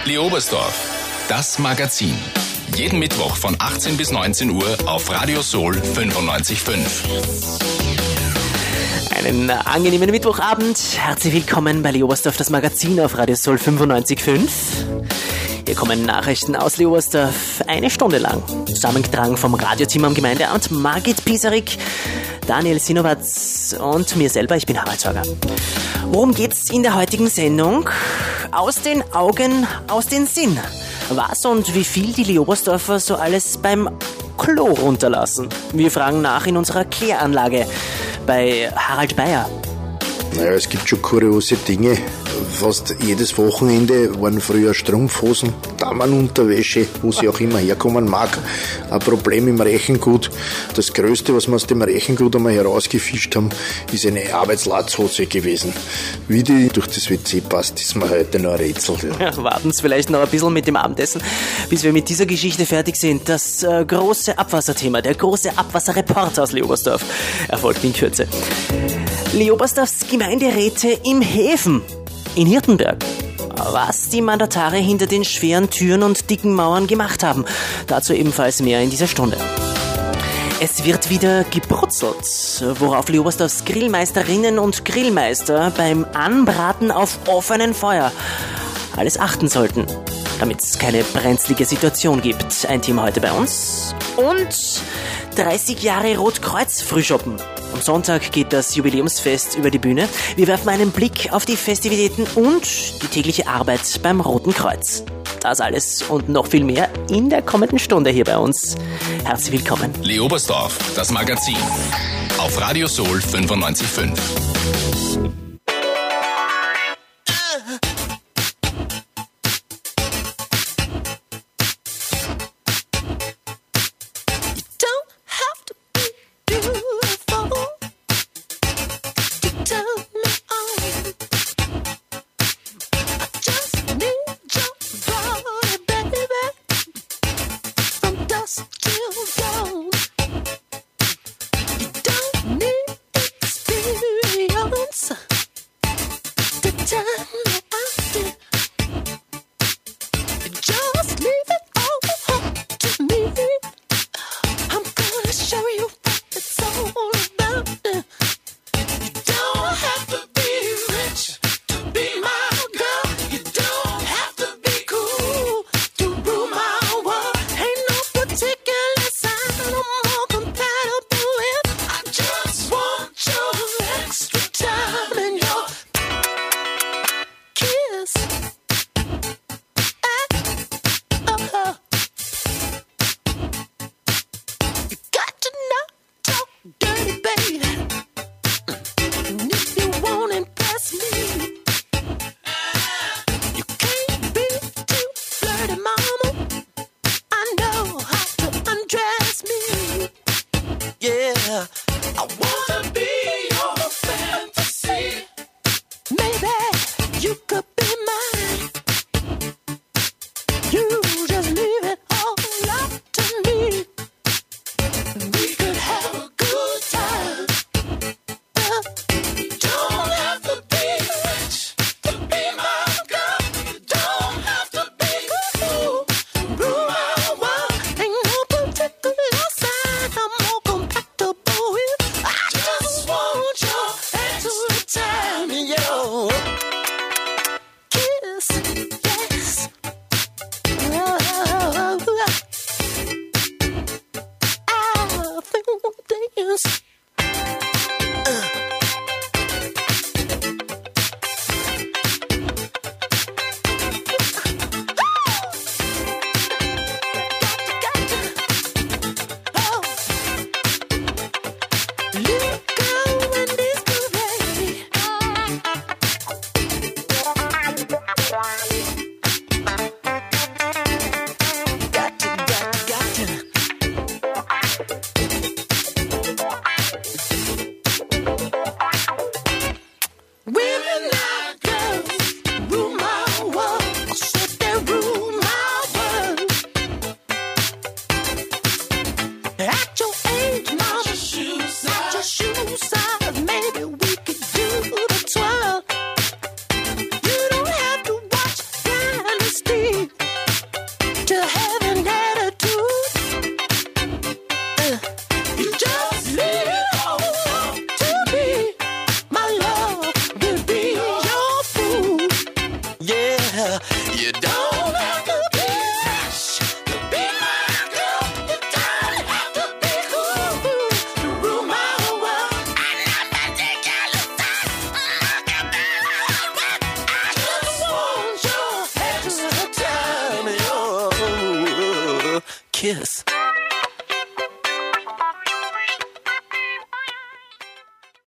Leobersdorf, das Magazin. Jeden Mittwoch von 18 bis 19 Uhr auf Radio Soul 95.5. Einen angenehmen Mittwochabend. Herzlich willkommen bei Leobersdorf, das Magazin auf Radio Soul 95.5. Hier kommen Nachrichten aus Leobersdorf eine Stunde lang. Zusammengetragen vom Radioteam am Gemeindeamt Margit Pisarik, Daniel Sinowatz und mir selber, ich bin Harald Sorger. Worum geht's in der heutigen Sendung? Aus den Augen, aus den Sinn. Was und wie viel die Leobersdorfer so alles beim Klo runterlassen. Wir fragen nach in unserer Kläranlage bei Harald Bayer. Naja, es gibt schon kuriose Dinge. Fast jedes Wochenende waren früher Strumpfhosen, Damenunterwäsche, wo sie auch immer herkommen mag. Ein Problem im Rechengut. Das Größte, was wir aus dem Rechengut einmal herausgefischt haben, ist eine Arbeitslatzhose gewesen. Wie die durch das WC passt, ist mir heute noch ein Rätsel. Ja, warten Sie vielleicht noch ein bisschen mit dem Abendessen, bis wir mit dieser Geschichte fertig sind. Das große Abwasserthema, der große Abwasserreport aus Leobersdorf erfolgt in Kürze. Leobersdorfs Gemeinderäte im Häfen in Hirtenberg. Was die Mandatare hinter den schweren Türen und dicken Mauern gemacht haben, dazu ebenfalls mehr in dieser Stunde. Es wird wieder gebrutzelt, worauf Leobersdorfs Grillmeisterinnen und Grillmeister beim Anbraten auf offenem Feuer alles achten sollten, damit es keine brenzlige Situation gibt. Ein Thema heute bei uns. Und 30 Jahre Rotkreuz-Frühschoppen. Am Sonntag geht das Jubiläumsfest über die Bühne. Wir werfen einen Blick auf die Festivitäten und die tägliche Arbeit beim Roten Kreuz. Das alles und noch viel mehr in der kommenden Stunde hier bei uns. Herzlich willkommen. Leobersdorf, das Magazin. Auf Radio Soul 95.5. be to have an attitude. You just live to be my love, will be your fool. Yeah, you don't have to be fresh to be my girl. You don't have to be cool to rule my world. I'm not particular fast. I just want your head to time, your kiss.